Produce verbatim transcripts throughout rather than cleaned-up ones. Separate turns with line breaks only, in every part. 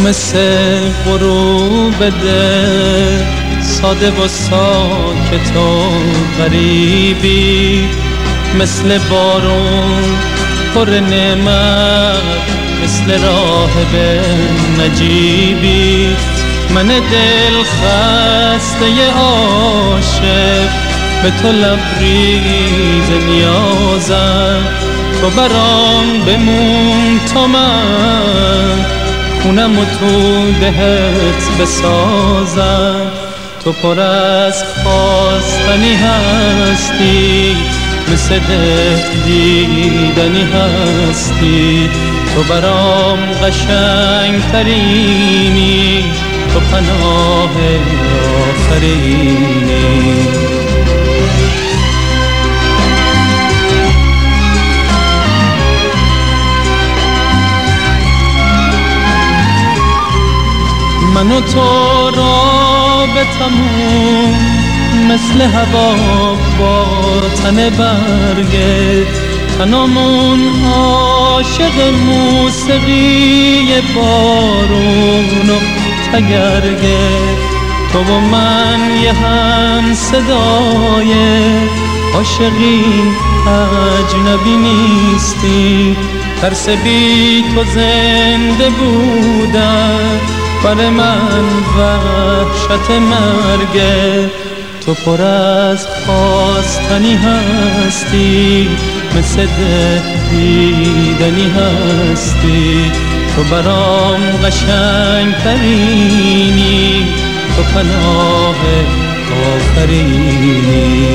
مثل غروب دل ساده و ساکت و غریبی، مثل بارون پر نعمت، مثل راهب نجیبی. من دل خسته عاشق به تو لبریز نیازم، تو برام بمون تا من خونم و تو دهت بسازم. تو پر از خواستنی هستی، مثل ده دیدنی هستی. تو برام قشنگ ترینی، تو پناه آخرینی. من و تو رابطمون مثل هوا با تن برگه، تنامون عاشق موسیقی بارون و تگرگه. تو و من یه هم صدای عاشقین اجنبی نیستی. ترس بی تو زنده بودن برای من وحشت مرگه. تو پر از خواستنی هستی، مثل ده دیدنی هستی. تو برام قشنگ ترینی، تو پناه آخرینی.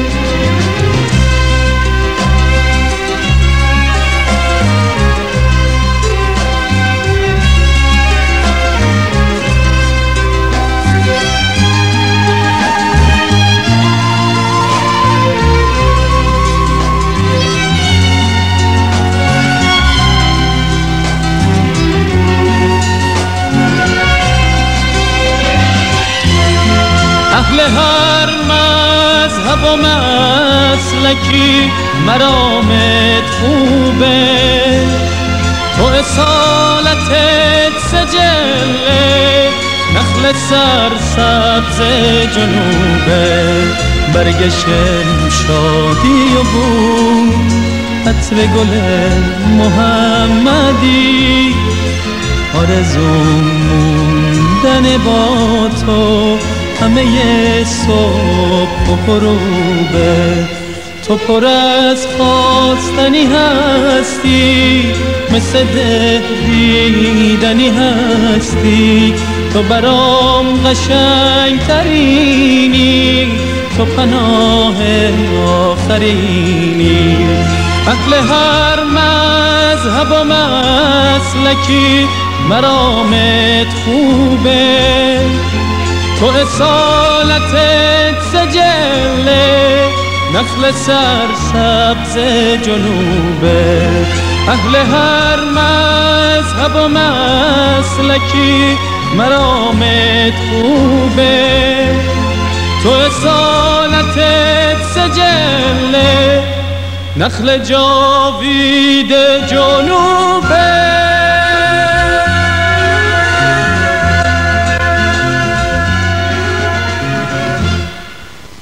اهل هر مذهب و مسلکی مرامت خوبه، تو اصالتت سجله نخل سرسبز جنوبه. برگ شمشادی و بود عطر گل محمدی، آرزوم موندن با تو همه صبح و غروبه. تو پر از خواستنی هستی، مثل ده دیدنی هستی. تو برام قشنگ ترینی، تو پناه آخرینی. اهل هر مذهب و مسلکی مرامت خوبه، تو اصالتت سجله نخل سرسبز جنوبه. اهل هر مذهب و مسلکی مرامت خوبه، تو اصالتت سجله نخل جاوید جنوبه.